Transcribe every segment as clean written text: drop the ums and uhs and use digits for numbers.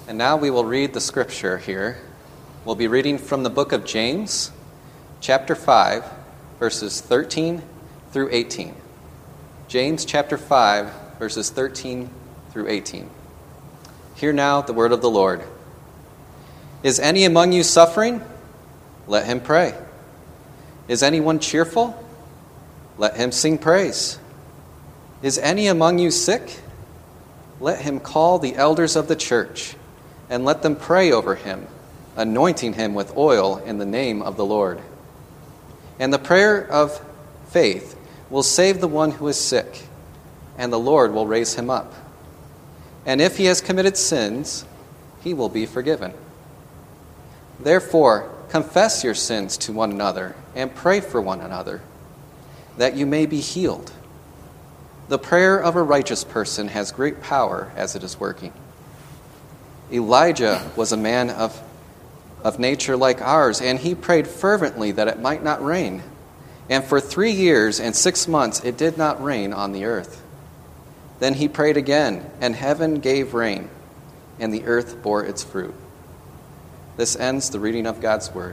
And now we will read the scripture here. We'll be reading from the book of James, chapter 5, verses 13 through 18. James chapter 5, verses 13 through 18. Hear now the word of the Lord. Is any among you suffering? Let him pray. Is anyone cheerful? Let him sing praise. Is any among you sick? Let him call the elders of the church, and let them pray over him, anointing him with oil in the name of the Lord. And the prayer of faith will save the one who is sick, and the Lord will raise him up. And if he has committed sins, he will be forgiven. Therefore, confess your sins to one another and pray for one another, that you may be healed. The prayer of a righteous person has great power as it is working. Elijah was a man of nature like ours, and he prayed fervently that it might not rain. And for 3 years and 6 months it did not rain on the earth. Then he prayed again, and heaven gave rain, and the earth bore its fruit. This ends the reading of God's word.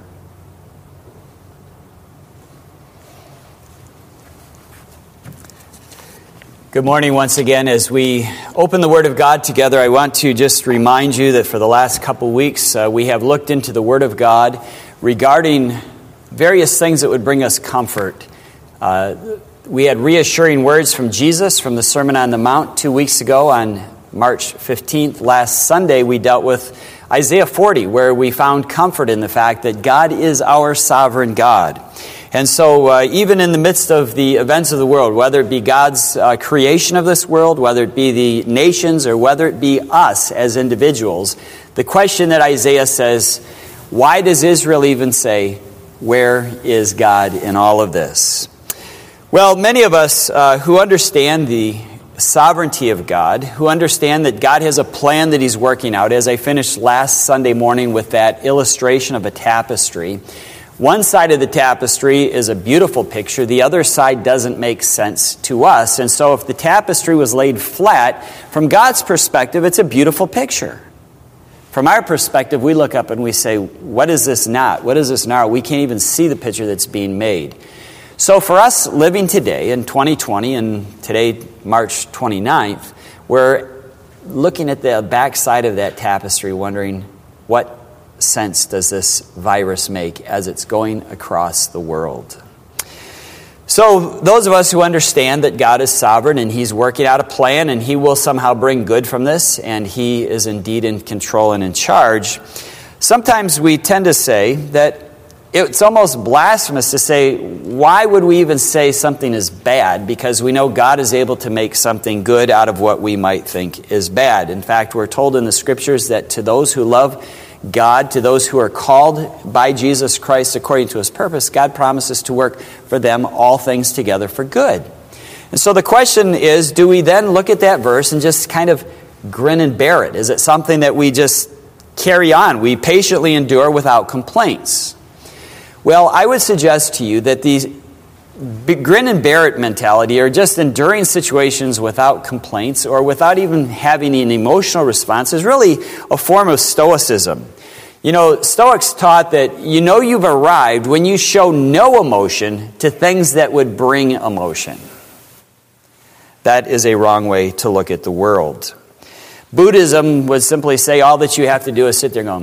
Good morning once again. As we open the Word of God together, I want to just remind you that for the last couple weeks we have looked into the Word of God regarding various things that would bring us comfort. We had reassuring words from Jesus from the Sermon on the Mount 2 weeks ago on March 15th. Last Sunday we dealt with Isaiah 40, where we found comfort in the fact that God is our sovereign God. And so even in the midst of the events of the world, whether it be God's creation of this world, whether it be the nations, or whether it be us as individuals, the question that Isaiah says, why does Israel even say, where is God in all of this? Well, many of us who understand the sovereignty of God, who understand that God has a plan that He's working out, as I finished last Sunday morning with that illustration of a tapestry. One side of the tapestry is a beautiful picture. The other side doesn't make sense to us. And so if the tapestry was laid flat, from God's perspective, it's a beautiful picture. From our perspective, we look up and we say, what is this not? What is this now? We can't even see the picture that's being made. So for us living today in 2020, and today, March 29th, we're looking at the backside of that tapestry wondering, what sense does this virus make as it's going across the world? So those of us who understand that God is sovereign and He's working out a plan and He will somehow bring good from this and He is indeed in control and in charge, sometimes we tend to say that it's almost blasphemous to say, why would we even say something is bad? Because we know God is able to make something good out of what we might think is bad. In fact, we're told in the Scriptures that to those who love God, to those who are called by Jesus Christ according to His purpose, God promises to work for them all things together for good. And so the question is, do we then look at that verse and just kind of grin and bear it? Is it something that we just carry on? We patiently endure without complaints? Well, I would suggest to you that the grin and bear it mentality, or just enduring situations without complaints or without even having an emotional response, is really a form of stoicism. You know, Stoics taught that you've arrived when you show no emotion to things that would bring emotion. That is a wrong way to look at the world. Buddhism would simply say all that you have to do is sit there and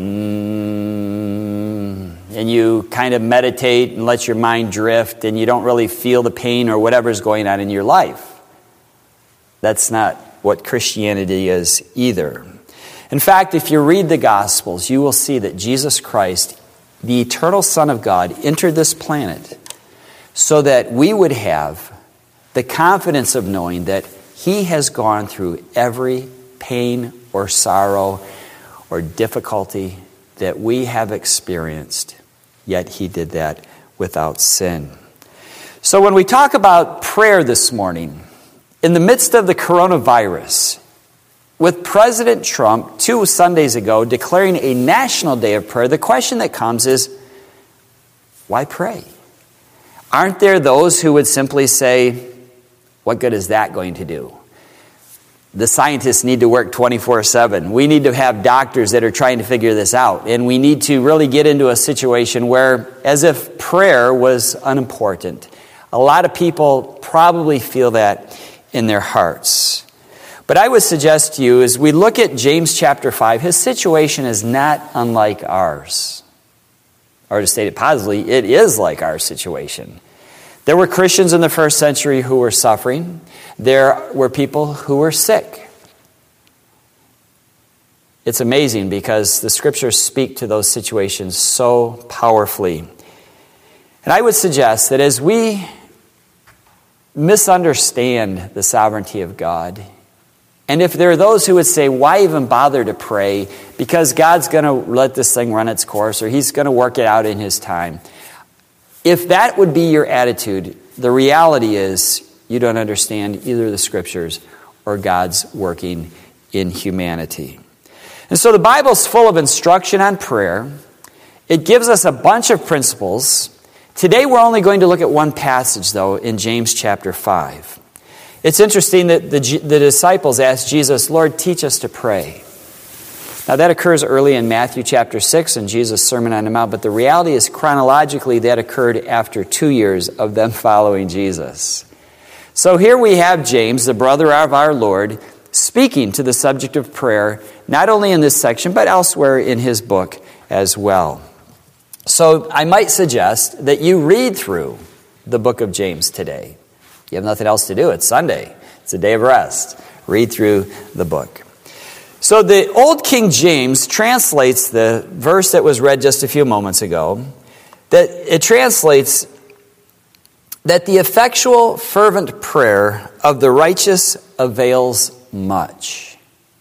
go, and you kind of meditate and let your mind drift, and you don't really feel the pain or whatever's going on in your life. That's not what Christianity is either. In fact, if you read the Gospels, you will see that Jesus Christ, the eternal Son of God, entered this planet so that we would have the confidence of knowing that He has gone through every pain or sorrow or difficulty that we have experienced, yet He did that without sin. So when we talk about prayer this morning, in the midst of the coronavirus, with President Trump 2 Sundays ago declaring a national day of prayer, the question that comes is, why pray? Aren't there those who would simply say, what good is that going to do? The scientists need to work 24/7. We need to have doctors that are trying to figure this out. And we need to really get into a situation where, as if prayer was unimportant. A lot of people probably feel that in their hearts. But I would suggest to you, as we look at James chapter 5, his situation is not unlike ours. Or to state it positively, it is like our situation. There were Christians in the first century who were suffering. There were people who were sick. It's amazing because the scriptures speak to those situations so powerfully. And I would suggest that as we misunderstand the sovereignty of God, and if there are those who would say, why even bother to pray? Because God's going to let this thing run its course, or He's going to work it out in His time. If that would be your attitude, the reality is you don't understand either the Scriptures or God's working in humanity. And so the Bible's full of instruction on prayer. It gives us a bunch of principles. Today we're only going to look at one passage, though, in James chapter 5. It's interesting that the disciples asked Jesus, Lord, teach us to pray. Now that occurs early in Matthew chapter 6 in Jesus' Sermon on the Mount, but the reality is chronologically that occurred after 2 years of them following Jesus. So here we have James, the brother of our Lord, speaking to the subject of prayer, not only in this section, but elsewhere in his book as well. So I might suggest that you read through the book of James today. You have nothing else to do. It's Sunday. It's a day of rest. Read through the book. So the Old King James translates the verse that was read just a few moments ago. That it translates that the effectual, fervent prayer of the righteous avails much.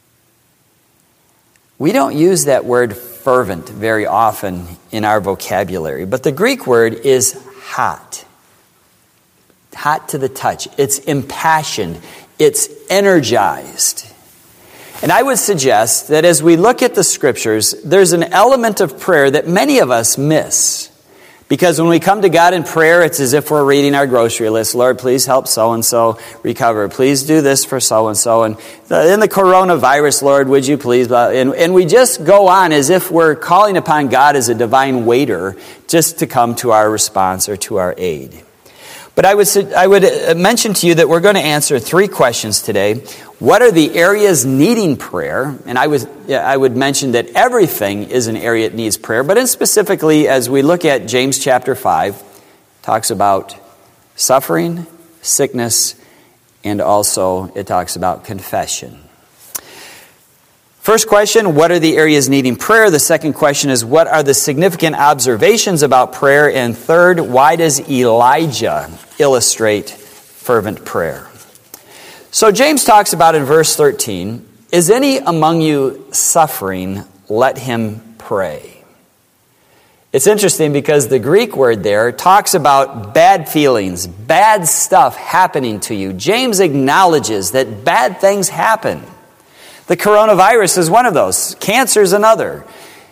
We don't use that word fervent very often in our vocabulary, but the Greek word is hot. Hot to the touch. It's impassioned. It's energized. And I would suggest that as we look at the Scriptures, there's an element of prayer that many of us miss. Because when we come to God in prayer, it's as if we're reading our grocery list. Lord, please help so-and-so recover. Please do this for so-and-so. And in the coronavirus, Lord, would you please? And we just go on as if we're calling upon God as a divine waiter just to come to our response or to our aid. But I would mention to you that we're going to answer 3 questions today. What are the areas needing prayer? And I would mention that everything is an area that needs prayer. But specifically, as we look at James chapter 5, talks about suffering, sickness, and also it talks about confession. First question, what are the areas needing prayer? The second question is, what are the significant observations about prayer? And third, why does Elijah illustrate fervent prayer? So James talks about in verse 13, is any among you suffering? Let him pray. It's interesting because the Greek word there talks about bad feelings, bad stuff happening to you. James acknowledges that bad things happen. The coronavirus is one of those. Cancer is another.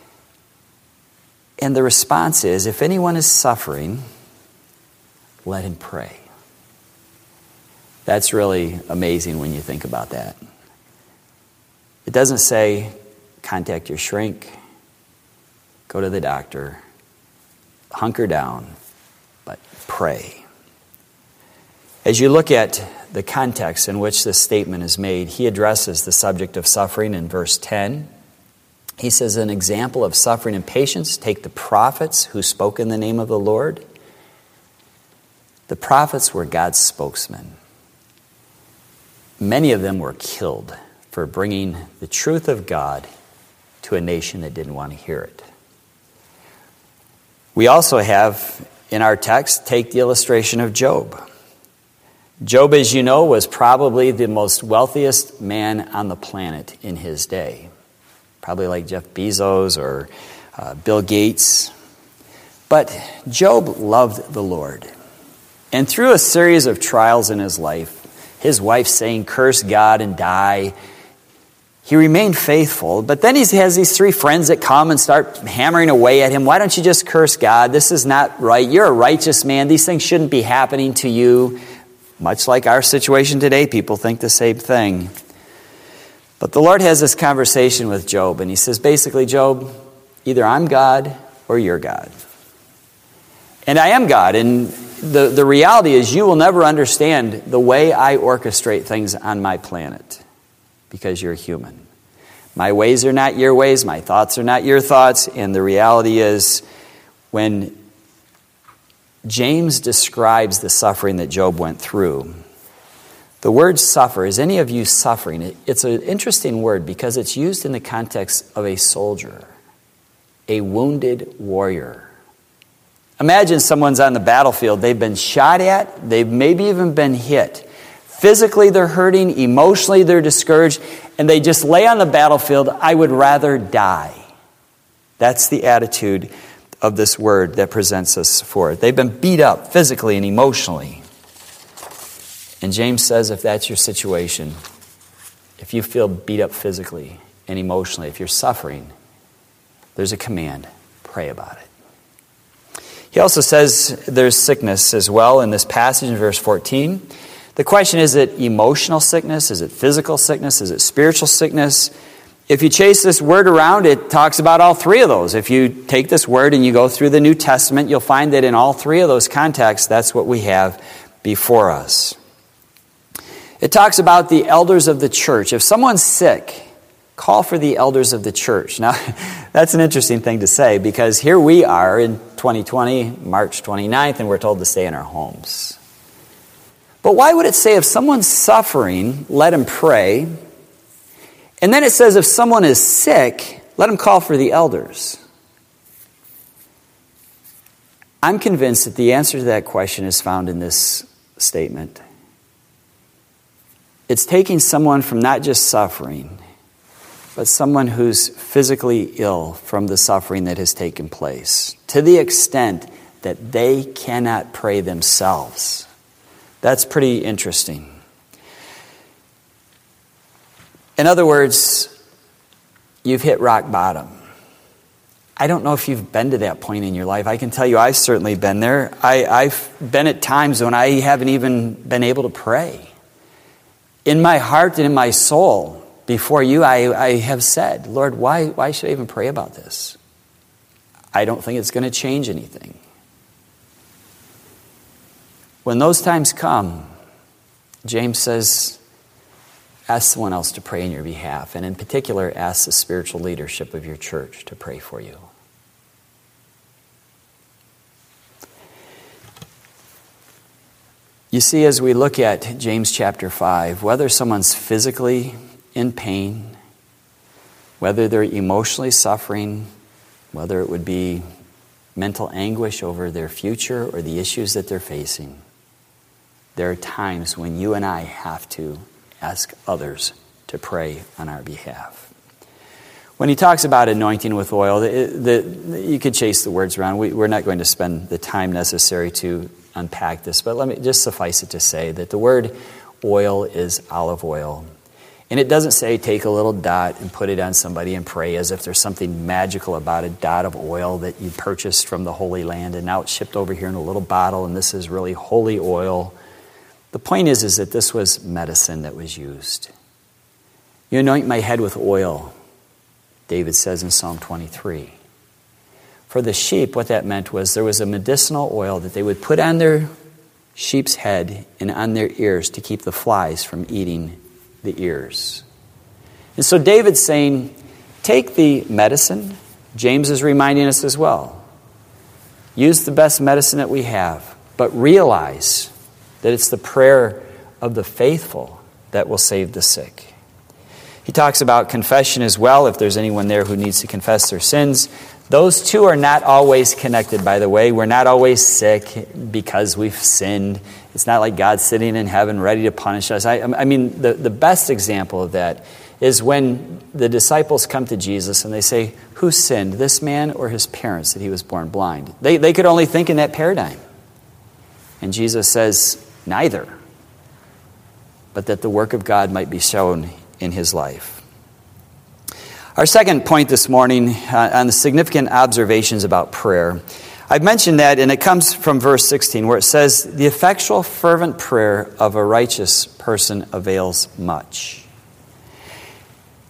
And the response is, if anyone is suffering, let him pray. That's really amazing when you think about that. It doesn't say, contact your shrink, go to the doctor, hunker down, but pray. As you look at the context in which this statement is made, he addresses the subject of suffering in verse 10. He says, an example of suffering and patience, take the prophets who spoke in the name of the Lord. The prophets were God's spokesmen. Many of them were killed for bringing the truth of God to a nation that didn't want to hear it. We also have, in our text, take the illustration of Job. Job, as you know, was probably the most wealthiest man on the planet in his day. Probably like Jeff Bezos or Bill Gates. But Job loved the Lord. And through a series of trials in his life, his wife saying, curse God and die, he remained faithful. But then he has these 3 friends that come and start hammering away at him. Why don't you just curse God? This is not right. You're a righteous man. These things shouldn't be happening to you. Much like our situation today, people think the same thing. But the Lord has this conversation with Job, and he says, basically, Job, either I'm God or you're God. And I am God, and the reality is you will never understand the way I orchestrate things on my planet because you're human. My ways are not your ways, my thoughts are not your thoughts, and the reality is when James describes the suffering that Job went through, the word suffer, is any of you suffering? It's an interesting word because it's used in the context of a soldier, a wounded warrior. Imagine someone's on the battlefield. They've been shot at. They've maybe even been hit. Physically, they're hurting. Emotionally, they're discouraged. And they just lay on the battlefield, I would rather die. That's the attitude of this word that presents us for it. They've been beat up physically and emotionally. And James says if that's your situation, if you feel beat up physically and emotionally, if you're suffering, there's a command. Pray about it. He also says there's sickness as well in this passage in verse 14. The question is it emotional sickness? Is it physical sickness? Is it spiritual sickness? If you chase this word around, it talks about all three of those. If you take this word and you go through the New Testament, you'll find that in all three of those contexts, that's what we have before us. It talks about the elders of the church. If someone's sick, call for the elders of the church. Now, that's an interesting thing to say because here we are in 2020, March 29th, and we're told to stay in our homes. But why would it say if someone's suffering, let him pray? And then it says if someone is sick, let him call for the elders. I'm convinced that the answer to that question is found in this statement. It's taking someone from not just suffering, but someone who's physically ill from the suffering that has taken place, to the extent that they cannot pray themselves. That's pretty interesting. In other words, you've hit rock bottom. I don't know if you've been to that point in your life. I can tell you I've certainly been there. I've been at times when I haven't even been able to pray. In my heart and in my soul, before you, I have said, Lord, why should I even pray about this? I don't think it's going to change anything. When those times come, James says, ask someone else to pray in your behalf, and in particular, ask the spiritual leadership of your church to pray for you. You see, as we look at James chapter 5, whether someone's physically in pain, whether they're emotionally suffering, whether it would be mental anguish over their future or the issues that they're facing, there are times when you and I have to ask others to pray on our behalf. When he talks about anointing with oil, you could chase the words around. We're not going to spend the time necessary to unpack this, but let me just suffice it to say that the word oil is olive oil. And it doesn't say take a little dot and put it on somebody and pray as if there's something magical about a dot of oil that you purchased from the Holy Land and now it's shipped over here in a little bottle and this is really holy oil. The point is that this was medicine that was used. You anoint my head with oil, David says in Psalm 23. For the sheep, what that meant was there was a medicinal oil that they would put on their sheep's head and on their ears to keep the flies from eating the ears. And so David's saying, take the medicine. James is reminding us as well. Use the best medicine that we have, but realize that it's the prayer of the faithful that will save the sick. He talks about confession as well, if there's anyone there who needs to confess their sins. Those two are not always connected, by the way. We're not always sick because we've sinned. It's not like God's sitting in heaven ready to punish us. I mean, the best example of that is when the disciples come to Jesus and they say, who sinned, this man or his parents, that he was born blind? They could only think in that paradigm. And Jesus says, neither, but that the work of God might be shown in his life. Our second point this morning on the significant observations about prayer. I've mentioned that, and it comes from verse 16, where it says, the effectual fervent prayer of a righteous person avails much.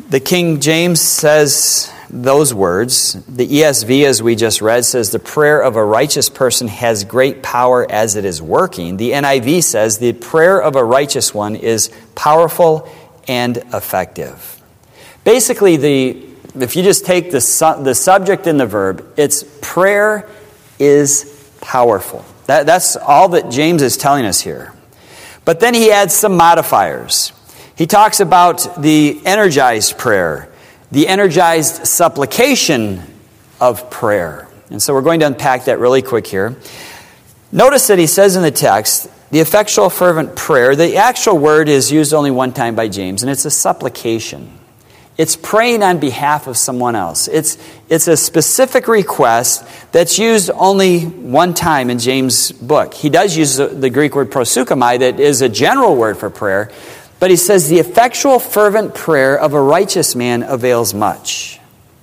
The King James says those words. The ESV, as we just read, says the prayer of a righteous person has great power as it is working. The NIV says the prayer of a righteous one is powerful and effective. Basically, if you just take the subject and the verb, it's prayer is powerful. That's all that James is telling us here. But then he adds some modifiers. He talks about the energized prayer, the energized supplication of prayer. And so we're going to unpack that really quick here. Notice that he says in the text, the effectual fervent prayer, the actual word is used only one time by James, and it's a supplication. It's praying on behalf of someone else. It's a specific request that's used only one time in James' book. He does use the Greek word proseuchomai, that is a general word for prayer, but he says the effectual fervent prayer of a righteous man avails much.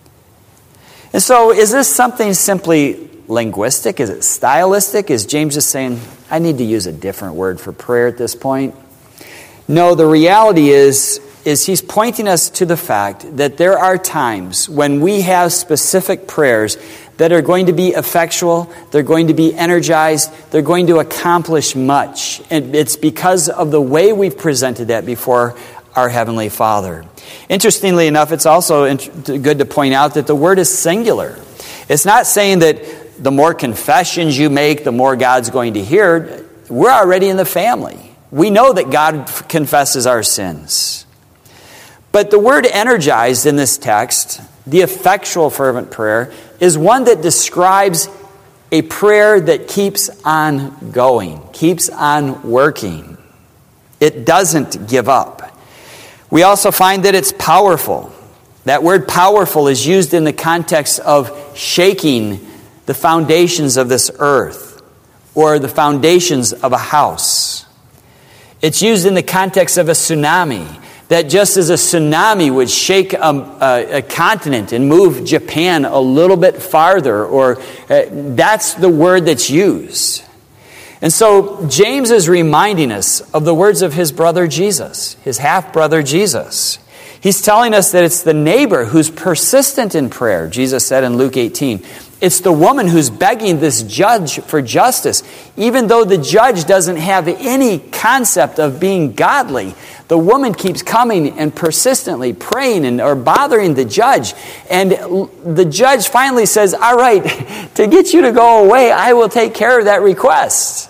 And so is this something simply linguistic? Is it stylistic? Is James just saying, I need to use a different word for prayer at this point? No, the reality is he's pointing us to the fact that there are times when we have specific prayers that are going to be effectual, they're going to be energized, they're going to accomplish much. And it's because of the way we've presented that before our Heavenly Father. Interestingly enough, it's also good to point out that the word is singular. It's not saying that the more confessions you make, the more God's going to hear. We're already in the family. We know that God confesses our sins. But the word energized in this text, the effectual fervent prayer, is one that describes a prayer that keeps on going, keeps on working. It doesn't give up. We also find that it's powerful. That word powerful is used in the context of shaking the foundations of this earth or the foundations of a house. It's used in the context of a tsunami. That just as a tsunami would shake a continent and move Japan a little bit farther, or that's the word that's used. And so James is reminding us of the words of his brother Jesus, his half-brother Jesus. He's telling us that it's the neighbor who's persistent in prayer, Jesus said in Luke 18. It's the woman who's begging this judge for justice. Even though the judge doesn't have any concept of being godly, the woman keeps coming and persistently praying or bothering the judge. And the judge finally says, all right, to get you to go away, I will take care of that request.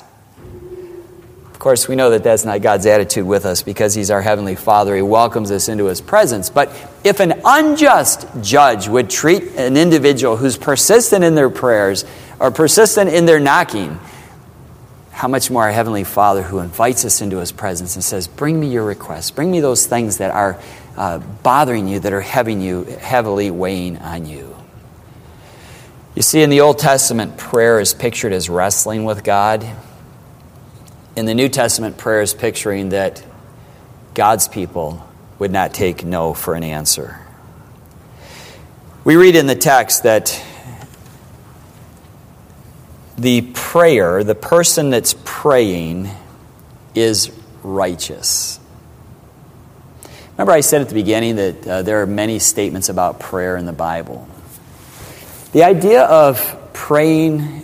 Of course, we know that that's not God's attitude with us because He's our Heavenly Father. He welcomes us into His presence. But if an unjust judge would treat an individual who's persistent in their prayers or persistent in their knocking, how much more our Heavenly Father who invites us into His presence and says, bring me your requests. Bring me those things that are bothering you, that are heavily weighing on you. You see, in the Old Testament, prayer is pictured as wrestling with God. In the New Testament, prayer is picturing that God's people would not take no for an answer. We read in the text that the prayer, the person that's praying, is righteous. Remember I said at the beginning that there are many statements about prayer in the Bible. The idea of praying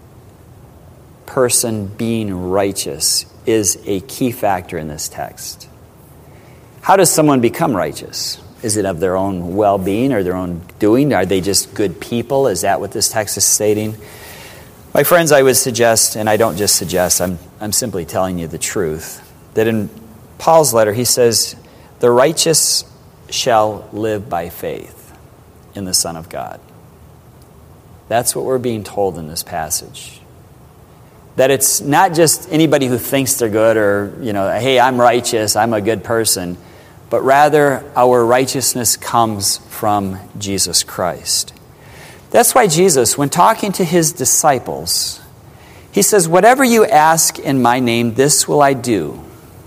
person being righteous is a key factor in this text. How does someone become righteous? Is it of their own well-being or their own doing? Are they just good people? Is that what this text is stating? My friends, I would suggest, and I don't just suggest, I'm simply telling you the truth, that in Paul's letter he says, the righteous shall live by faith in the Son of God. That's what we're being told in this passage. That it's not just anybody who thinks they're good or, hey, I'm righteous, I'm a good person, but rather our righteousness comes from Jesus Christ. That's why Jesus, when talking to His disciples, He says, whatever you ask in my name, this will I do.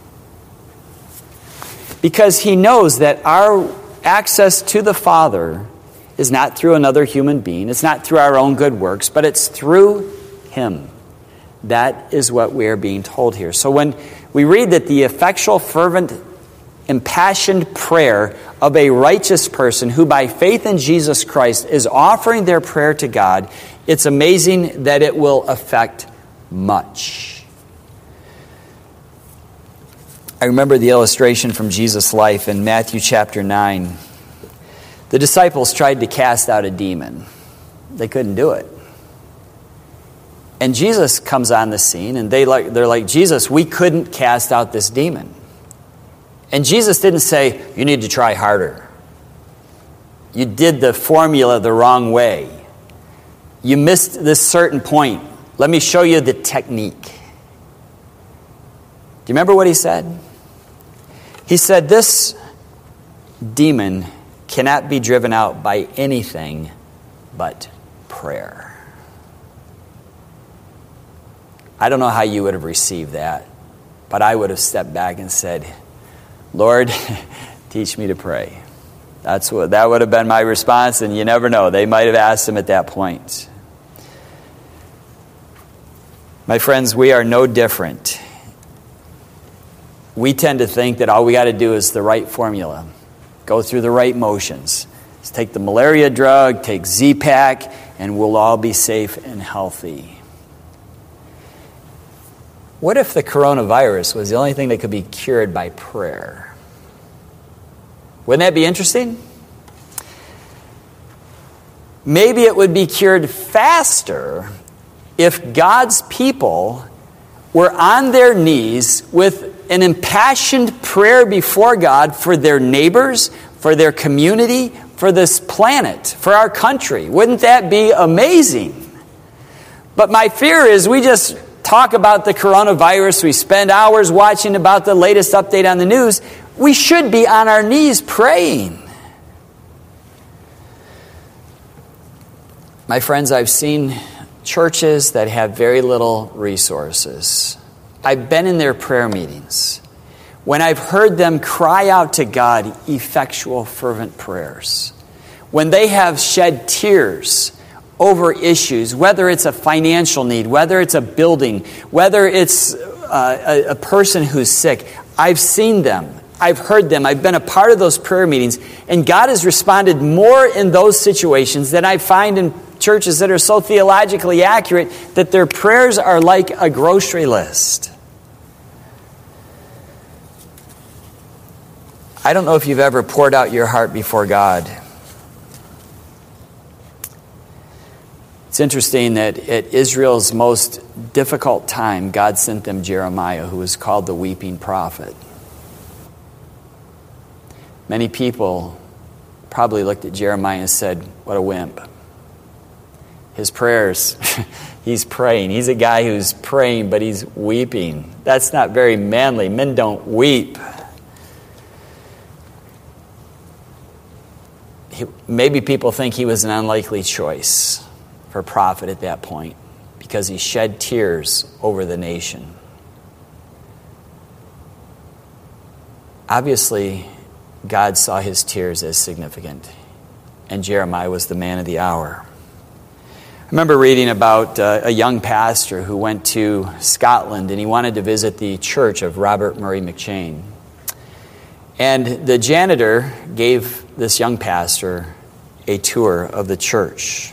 Because He knows that our access to the Father is not through another human being, it's not through our own good works, but it's through Him. That is what we are being told here. So when we read that the effectual, fervent, impassioned prayer of a righteous person who by faith in Jesus Christ is offering their prayer to God, it's amazing that it will affect much. I remember the illustration from Jesus' life in Matthew chapter 9. The disciples tried to cast out a demon. They couldn't do it. And Jesus comes on the scene, and they're like, Jesus, we couldn't cast out this demon. And Jesus didn't say, you need to try harder. You did the formula the wrong way. You missed this certain point. Let me show you the technique. Do you remember what he said? He said, this demon cannot be driven out by anything but prayer. I don't know how you would have received that, but I would have stepped back and said, Lord, teach me to pray. That would have been my response, and you never know. They might have asked him at that point. My friends, we are no different. We tend to think that all we got to do is the right formula. Go through the right motions. Just take the malaria drug, take Z-Pak, and we'll all be safe and healthy. What if the coronavirus was the only thing that could be cured by prayer? Wouldn't that be interesting? Maybe it would be cured faster if God's people were on their knees with an impassioned prayer before God for their neighbors, for their community, for this planet, for our country. Wouldn't that be amazing? But my fear is we just talk about the coronavirus. We spend hours watching about the latest update on the news. We should be on our knees praying. My friends, I've seen churches that have very little resources. I've been in their prayer meetings when I've heard them cry out to God effectual, fervent prayers. When they have shed tears over issues, whether it's a financial need, whether it's a building, whether it's a person who's sick. I've seen them. I've heard them. I've been a part of those prayer meetings. And God has responded more in those situations than I find in churches that are so theologically accurate that their prayers are like a grocery list. I don't know if you've ever poured out your heart before God. It's interesting that at Israel's most difficult time, God sent them Jeremiah, who was called the weeping prophet. Many people probably looked at Jeremiah and said, what a wimp. His prayers, he's praying. He's a guy who's praying, but he's weeping. That's not very manly. Men don't weep. Maybe people think he was an unlikely choice for a prophet at that point because he shed tears over the nation. Obviously, God saw his tears as significant, and Jeremiah was the man of the hour. I remember reading about a young pastor who went to Scotland, and he wanted to visit the church of Robert Murray McCheyne. And the janitor gave this young pastor a tour of the church.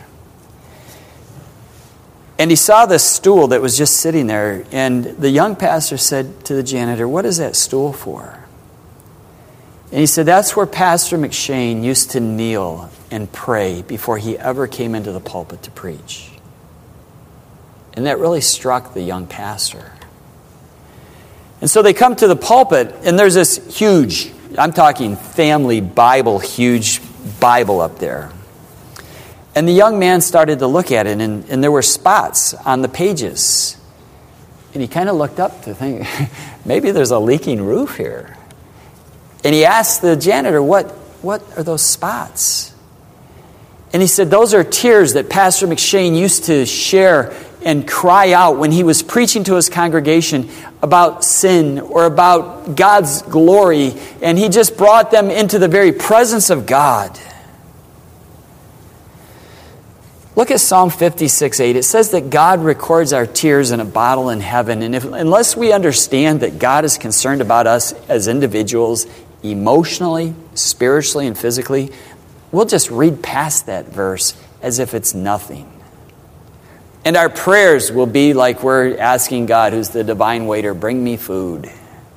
And he saw this stool that was just sitting there, and the young pastor said to the janitor, what is that stool for? And he said, that's where Pastor McCheyne used to kneel and pray before he ever came into the pulpit to preach. And that really struck the young pastor. And so they come to the pulpit, and there's this huge, I'm talking family Bible, huge Bible up there. And the young man started to look at it, and there were spots on the pages. And he kind of looked up to think, maybe there's a leaking roof here. And he asked the janitor, what are those spots? And he said, those are tears that Pastor McCheyne used to share and cry out when he was preaching to his congregation about sin or about God's glory. And he just brought them into the very presence of God. Look at Psalm 56:8. It says that God records our tears in a bottle in heaven. And unless we understand that God is concerned about us as individuals, emotionally, spiritually, and physically, we'll just read past that verse as if it's nothing. And our prayers will be like we're asking God, who's the divine waiter, bring me food.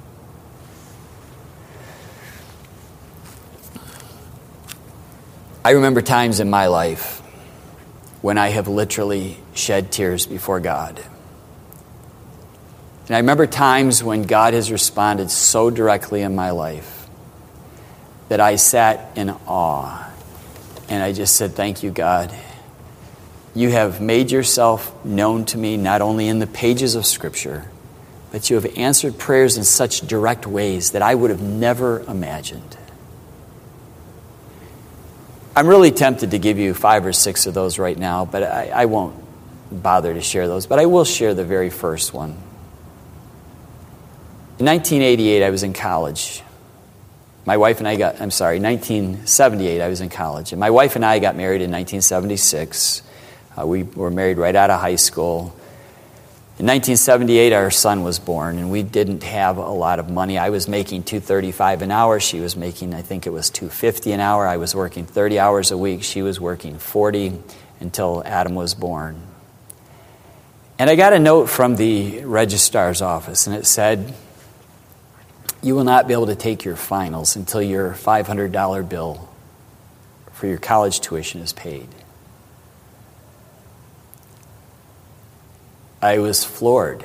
I remember times in my life when I have literally shed tears before God. And I remember times when God has responded so directly in my life that I sat in awe and I just said, thank you, God. You have made yourself known to me not only in the pages of Scripture, but you have answered prayers in such direct ways that I would have never imagined. I'm really tempted to give you 5 or 6 of those right now, but I won't bother to share those. But I will share the very first one. In 1988, I was in college. 1978, I was in college. And my wife and I got married in 1976. We were married right out of high school. In 1978, our son was born, and we didn't have a lot of money. I was making $2.35 an hour. She was making, I think it was $2.50 an hour. I was working 30 hours a week. She was working 40 until Adam was born. And I got a note from the registrar's office, and it said, you will not be able to take your finals until your $500 bill for your college tuition is paid. I was floored.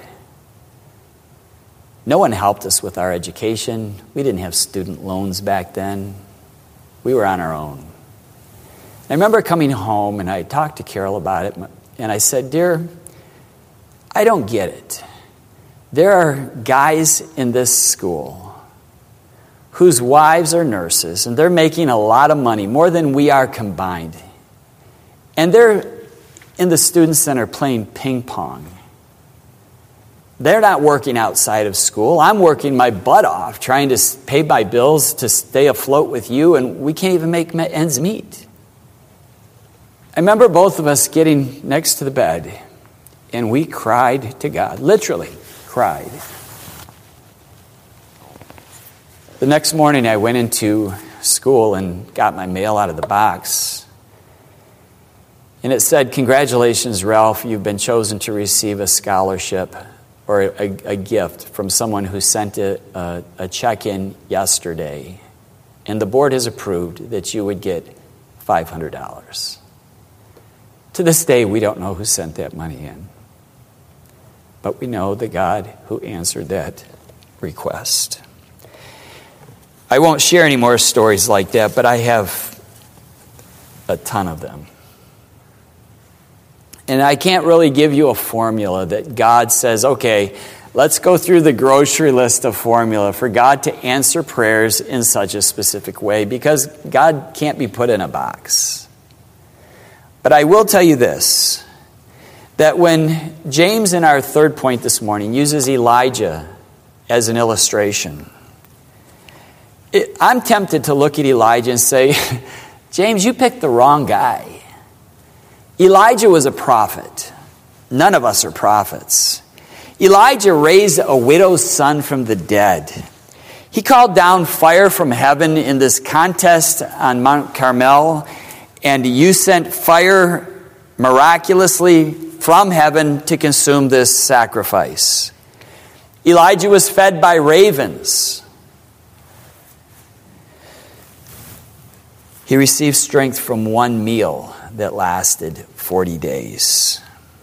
No one helped us with our education. We didn't have student loans back then. We were on our own. I remember coming home and I talked to Carol about it, and I said, dear, I don't get it. There are guys in this school whose wives are nurses, and they're making a lot of money, more than we are combined. And they're in the student center playing ping pong. They're not working outside of school. I'm working my butt off trying to pay my bills to stay afloat with you, and we can't even make ends meet. I remember both of us getting next to the bed, and we cried to God, literally cried. The next morning I went into school and got my mail out of the box. And it said, congratulations, Ralph, you've been chosen to receive a scholarship or a gift from someone who sent a check in yesterday. And the board has approved that you would get $500. To this day, we don't know who sent that money in. But we know the God who answered that request. I won't share any more stories like that, but I have a ton of them. And I can't really give you a formula that God says, okay, let's go through the grocery list of formula for God to answer prayers in such a specific way, because God can't be put in a box. But I will tell you this, that when James in our third point this morning uses Elijah as an illustration, I'm tempted to look at Elijah and say, James, you picked the wrong guy. Elijah was a prophet. None of us are prophets. Elijah raised a widow's son from the dead. He called down fire from heaven in this contest on Mount Carmel, and you sent fire miraculously from heaven to consume this sacrifice. Elijah was fed by ravens. He received strength from one meal that lasted 40 days.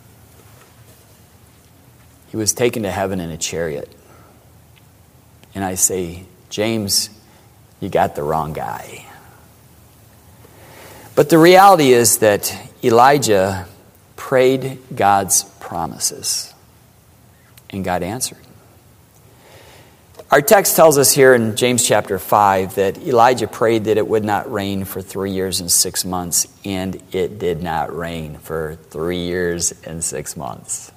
He was taken to heaven in a chariot. And I say, James, you got the wrong guy. But the reality is that Elijah prayed God's promises, and God answered. Our text tells us here in James chapter 5 that Elijah prayed that it would not rain for 3 years and 6 months, and it did not rain for 3 years and 6 months.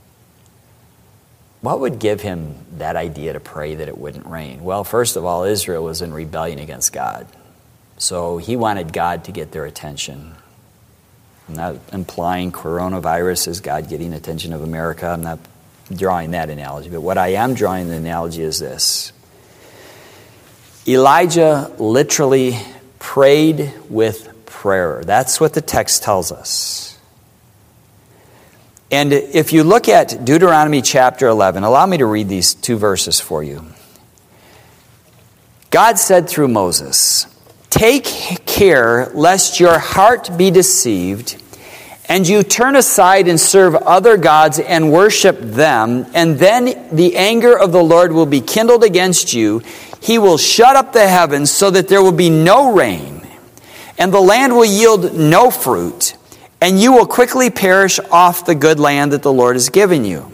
What would give him that idea to pray that it wouldn't rain? Well, first of all, Israel was in rebellion against God. So he wanted God to get their attention. I'm not implying coronavirus is God getting attention of America. I'm not drawing that analogy. But what I am drawing the analogy is this. Elijah literally prayed with prayer. That's what the text tells us. And if you look at Deuteronomy chapter 11, allow me to read these two verses for you. God said through Moses, "Take care lest your heart be deceived, and you turn aside and serve other gods and worship them, and then the anger of the Lord will be kindled against you. He will shut up the heavens so that there will be no rain, and the land will yield no fruit, and you will quickly perish off the good land that the Lord has given you."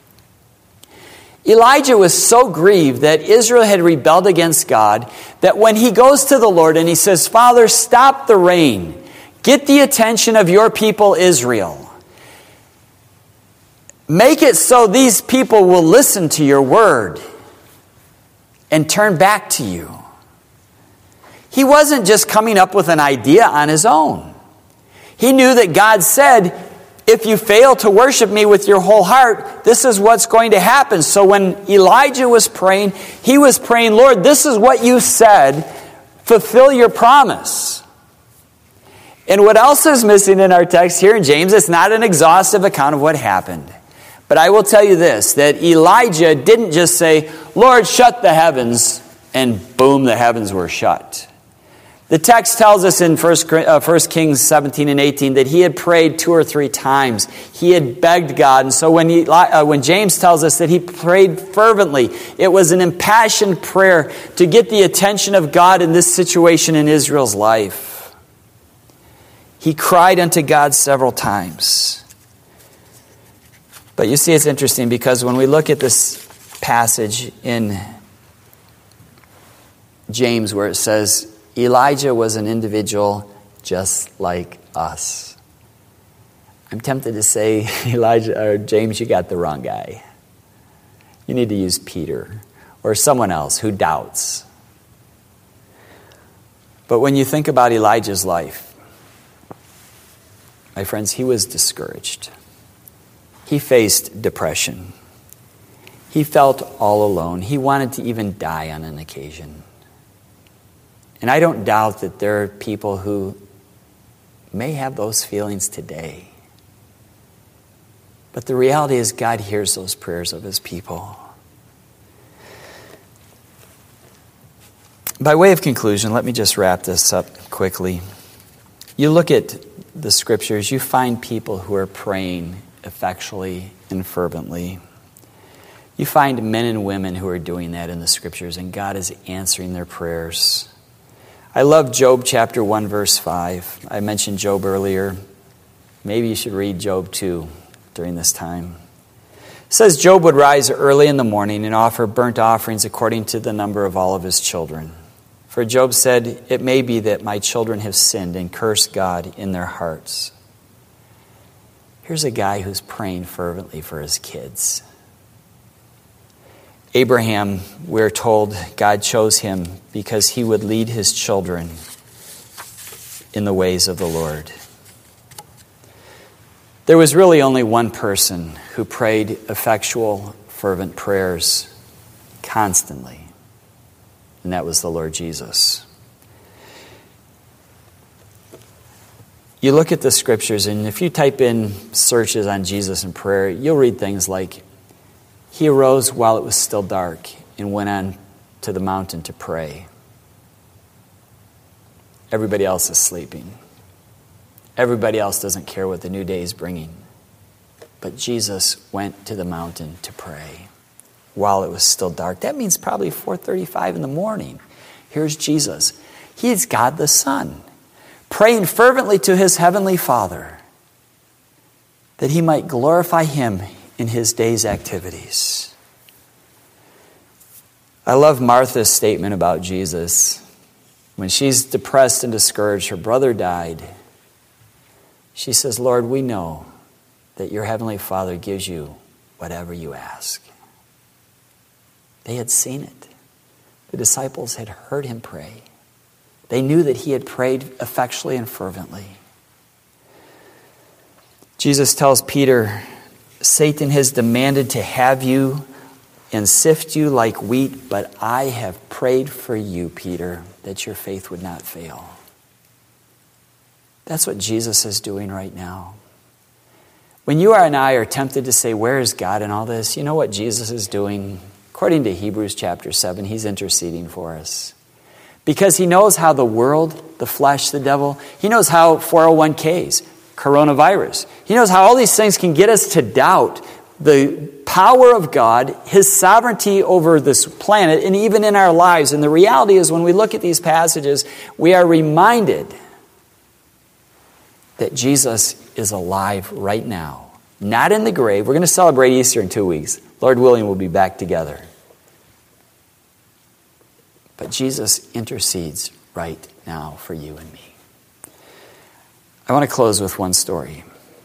Elijah was so grieved that Israel had rebelled against God that when he goes to the Lord and he says, "Father, stop the rain. Get the attention of your people Israel. Make it so these people will listen to your word and turn back to you." He wasn't just coming up with an idea on his own. He knew that God said, "If you fail to worship me with your whole heart, this is what's going to happen." So when Elijah was praying, he was praying, "Lord, this is what you said. Fulfill your promise." And what else is missing in our text here in James? It's not an exhaustive account of what happened. But I will tell you this, that Elijah didn't just say, "Lord, shut the heavens," and boom, the heavens were shut. The text tells us in 1 Kings 17 and 18 that he had prayed 2 or 3 times. He had begged God. And so when James tells us that he prayed fervently, it was an impassioned prayer to get the attention of God in this situation in Israel's life. He cried unto God several times. But you see, it's interesting because when we look at this passage in James where it says, Elijah was an individual just like us, I'm tempted to say, Elijah or James, you got the wrong guy. You need to use Peter or someone else who doubts. But when you think about Elijah's life, my friends, he was discouraged. He faced depression. He felt all alone. He wanted to even die on an occasion. And I don't doubt that there are people who may have those feelings today. But the reality is God hears those prayers of his people. By way of conclusion, let me just wrap this up quickly. You look at the scriptures, you find people who are praying effectually and fervently. You find men and women who are doing that in the scriptures, and God is answering their prayers. I love Job chapter 1, verse 5. I mentioned Job earlier. Maybe you should read Job 2 during this time. It says Job would rise early in the morning and offer burnt offerings according to the number of all of his children. For Job said, "It may be that my children have sinned and cursed God in their hearts." Here's a guy who's praying fervently for his kids. Abraham, we're told, God chose him because he would lead his children in the ways of the Lord. There was really only one person who prayed effectual, fervent prayers constantly, and that was the Lord Jesus. You look at the scriptures, and if you type in searches on Jesus and prayer, you'll read things like, he arose while it was still dark and went on to the mountain to pray. Everybody else is sleeping. Everybody else doesn't care what the new day is bringing. But Jesus went to the mountain to pray while it was still dark. That means probably 4:35 in the morning. Here's Jesus. He is God the Son, praying fervently to his heavenly Father that he might glorify him in his day's activities. I love Martha's statement about Jesus. When she's depressed and discouraged, her brother died. She says, "Lord, we know that your heavenly Father gives you whatever you ask." They had seen it. The disciples had heard him pray. They knew that he had prayed effectually and fervently. Jesus tells Peter, Satan has demanded to have you and sift you like wheat, but I have prayed for you, Peter, that your faith would not fail. That's what Jesus is doing right now. When you and I are tempted to say, where is God in all this? You know what Jesus is doing? According to Hebrews chapter 7, he's interceding for us. Because he knows how the world, the flesh, the devil, he knows how 401ks, coronavirus, he knows how all these things can get us to doubt the power of God, his sovereignty over this planet, and even in our lives. And the reality is, when we look at these passages, we are reminded that Jesus is alive right now, not in the grave. We're going to celebrate Easter in 2 weeks. Lord willing, we'll be back together. But Jesus intercedes right now for you and me. I want to close with one story.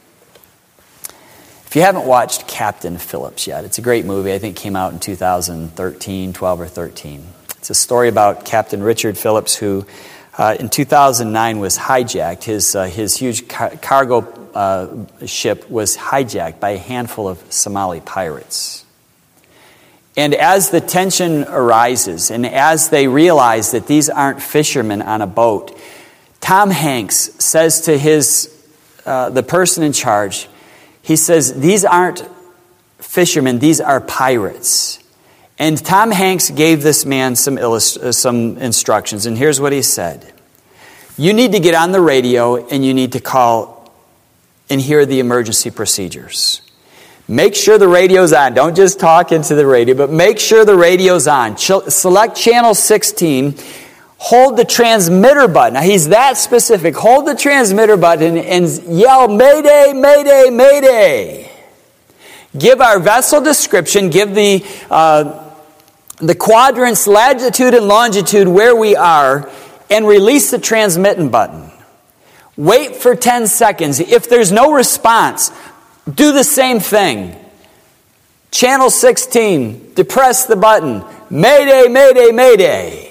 If you haven't watched Captain Phillips yet, it's a great movie. I think it came out in 2013, 12 or 13. It's a story about Captain Richard Phillips, who in 2009 was hijacked. His huge cargo ship was hijacked by a handful of Somali pirates. And as the tension arises, and as they realize that these aren't fishermen on a boat, Tom Hanks says to the person in charge, he says, these aren't fishermen, these are pirates. And Tom Hanks gave this man some instructions, and here's what he said. You need to get on the radio, and you need to call and hear the emergency procedures. Make sure the radio's on. Don't just talk into the radio, but make sure the radio's on. Select channel 16. Hold the transmitter button. Now, he's that specific. Hold the transmitter button and yell, Mayday, Mayday, Mayday. Give our vessel description. Give the quadrants, latitude and longitude where we are, and release the transmitting button. Wait for 10 seconds. If there's no response, do the same thing. Channel 16, depress the button. Mayday, Mayday, Mayday.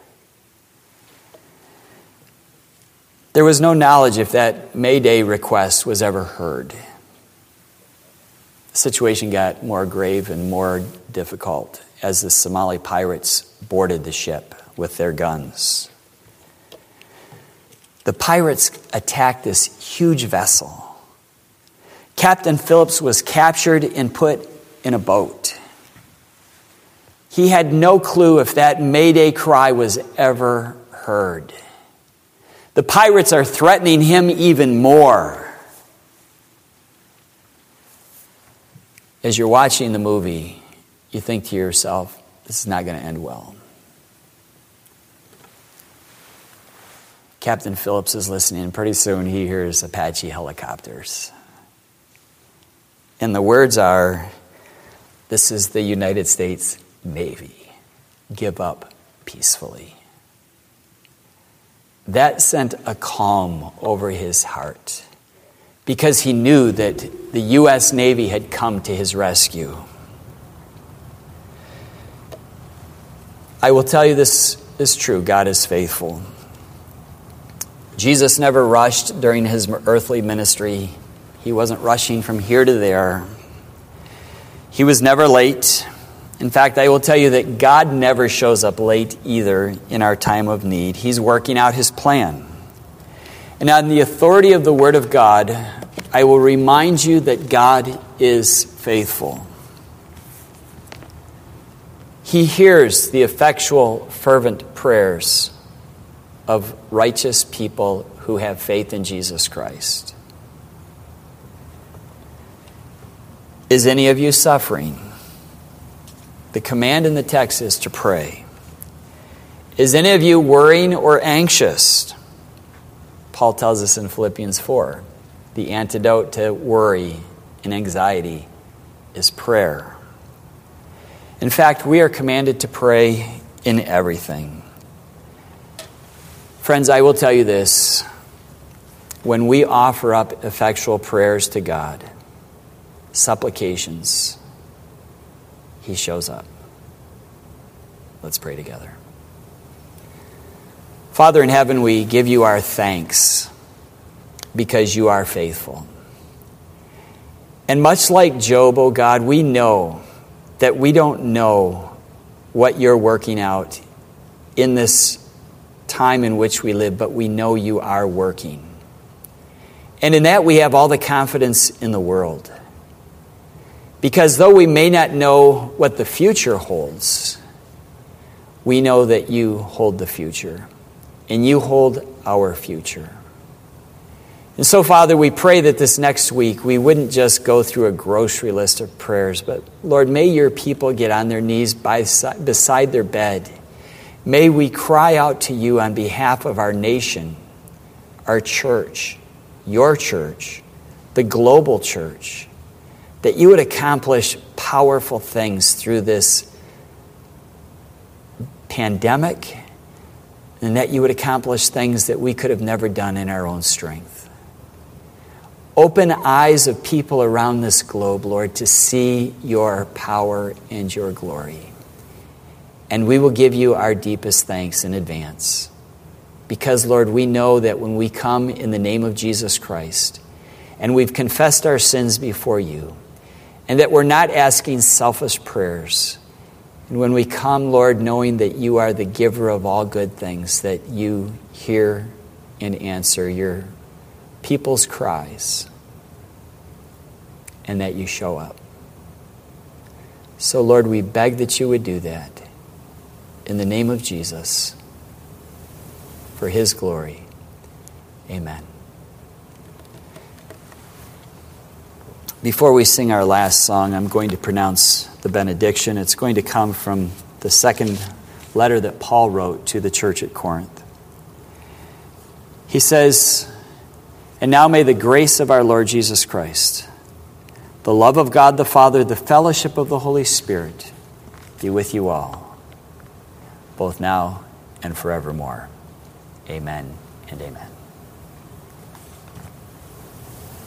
There was no knowledge if that Mayday request was ever heard. The situation got more grave and more difficult as the Somali pirates boarded the ship with their guns. The pirates attacked this huge vessel. Captain Phillips was captured and put in a boat. He had no clue if that Mayday cry was ever heard. The pirates are threatening him even more. As you're watching the movie, you think to yourself, this is not going to end well. Captain Phillips is listening, and pretty soon he hears Apache helicopters. And the words are, this is the United States Navy. Give up peacefully. That sent a calm over his heart because he knew that the U.S. Navy had come to his rescue. I will tell you this is true. God is faithful. Jesus never rushed during his earthly ministry. He wasn't rushing from here to there. He was never late. In fact, I will tell you that God never shows up late either in our time of need. He's working out his plan. And on the authority of the Word of God, I will remind you that God is faithful. He hears the effectual, fervent prayers of righteous people who have faith in Jesus Christ. Is any of you suffering? The command in the text is to pray. Is any of you worrying or anxious? Paul tells us in Philippians 4, the antidote to worry and anxiety is prayer. In fact, we are commanded to pray in everything. Friends, I will tell you this. When we offer up effectual prayers to God, supplications, he shows up. Let's pray together. Father in heaven, we give you our thanks because you are faithful. And much like Job, O God, we know that we don't know what you're working out in this time in which we live, but we know you are working. And in that we have all the confidence in the world. Because though we may not know what the future holds, we know that you hold the future, and you hold our future. And so, Father, we pray that this next week we wouldn't just go through a grocery list of prayers, but Lord, may your people get on their knees beside their bed. May we cry out to you on behalf of our nation, our church, your church, the global church, that you would accomplish powerful things through this pandemic, and that you would accomplish things that we could have never done in our own strength. Open eyes of people around this globe, Lord, to see your power and your glory. And we will give you our deepest thanks in advance. Because, Lord, we know that when we come in the name of Jesus Christ, and we've confessed our sins before you, and that we're not asking selfish prayers, and when we come, Lord, knowing that you are the giver of all good things, that you hear and answer your people's cries, and that you show up. So, Lord, we beg that you would do that in the name of Jesus, for his glory. Amen. Before we sing our last song, I'm going to pronounce the benediction. It's going to come from the second letter that Paul wrote to the church at Corinth. He says, "And now may the grace of our Lord Jesus Christ, the love of God the Father, the fellowship of the Holy Spirit be with you all, both now and forevermore. Amen and amen."